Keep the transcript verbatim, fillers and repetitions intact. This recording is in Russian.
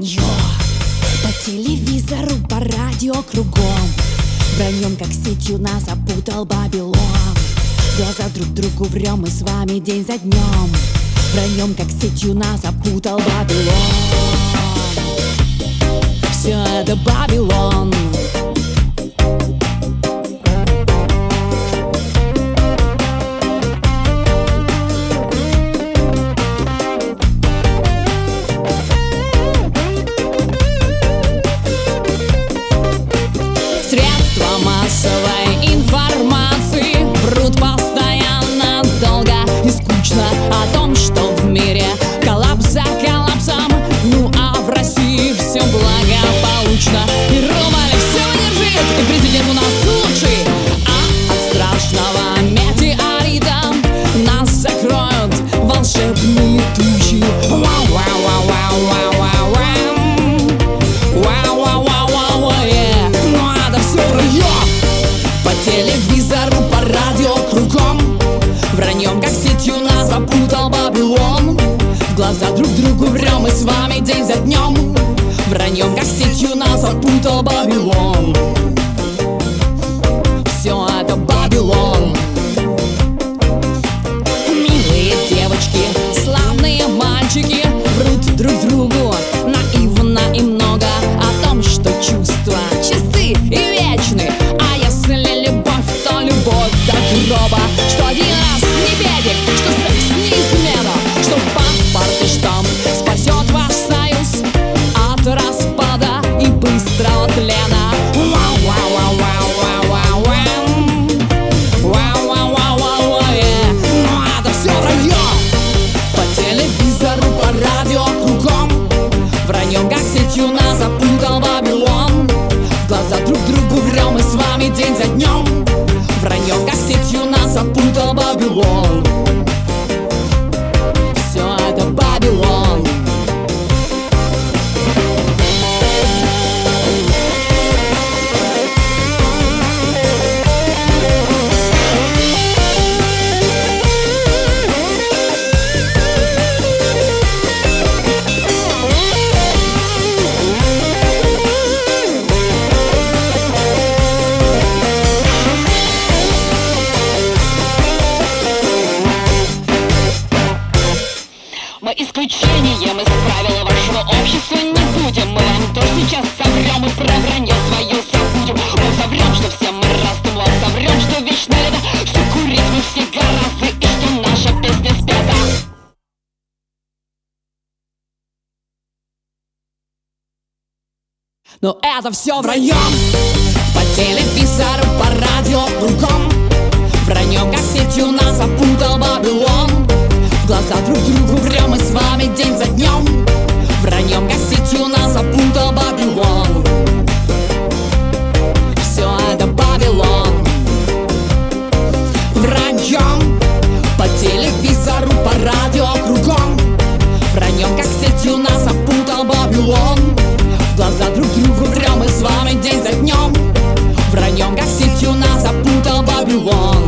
вранье. По телевизору, по радио кругом. Враньем, как сетью, нас опутал Вавилон. В глаза друг другу врем мы с вами день за днем. Враньем, как сетью, нас опутал Вавилон. Все это Вавилон. Средства массовой информации врут постоянно, долго и скучно о том, что в мире коллапс за коллапсом. Ну а в России все благополучно, и Ромалев все держит, и президент у нас лучший. А от страшного метеорита нас закроют волшебные тучи. По телевизору, по радио кругом. Враньем, как сетью, нас запутал Вавилон. В глаза друг другу врем мы с вами день за днем. Враньем, как сетью, нас запутал Вавилон. Все это Вавилон. Милые девочки, славные мальчики врут друг другу наивно и много о том, что чувства чисты и вечны. А если любовь, то любовь до гроба. Что один раз не педик, что секс не измена, что паспорт и штамп спасет ваш союз от распада и быстрого тлена. Ну это все вранье. По телевизору, по радио кругом. Враньем, как сетью, нас запутал Вавилон. В глаза друг другу врем мы с вами день за днем. Враньем, как сетью, нас запутал Вавилон. Все это Вавилон. Мы исключением из правил вашего общества не будем. Мы вам тоже сейчас соврем и про вранье свое забудем. Мы соврем, что все мы разные, мы вам соврем, что вечно лето, что курить мы все гораздо и что наша песня спета. Но это все враньем. По телевизору, по радио кругом. Враньем, как сетью, нас опутал Вавилон. В глаза друг другу врем мы с вами день за днем. Враньем, как сетью, нас запутал Вавилон. Все это Вавилон. Враньем. По телевизору, по радио кругом. Враньем, как сетью, нас запутал Вавилон. В глаза друг другу врем мы с вами день за днем. Враньем, как сетью, нас запутал Вавилон.